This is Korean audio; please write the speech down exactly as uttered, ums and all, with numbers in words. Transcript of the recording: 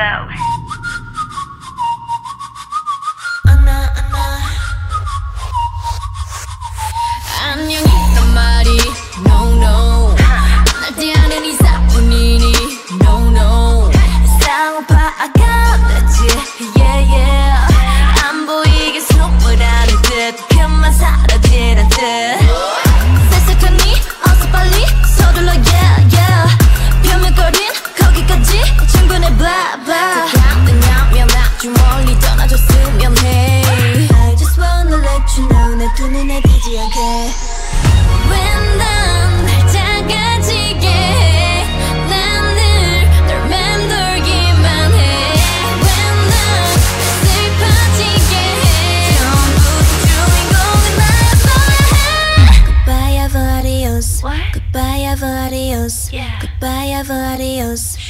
flow. 안녕이란 말이 no no 날 대하는 이사뿐이니 no no 쌍파아가랬지 yeah yeah 안 보이게 숨을 하는 듯 그만 사라지는 듯 셀색하니 어서 빨리 서둘러 yeah yeah 표면거린 거기까지 충분해 blah blah 다가오면 아주 멀리 떠나줬으면 해 I just wanna let you know 내 두 눈에 띄지 않게 왜 난 날 작아지게 해 난 늘 널 맴돌기만 해 왜 난 슬퍼지게 해 전부 주인공은 나였어야 해 Goodbye, have adios. What? Goodbye, have adios. Yeah. Goodbye, have adios.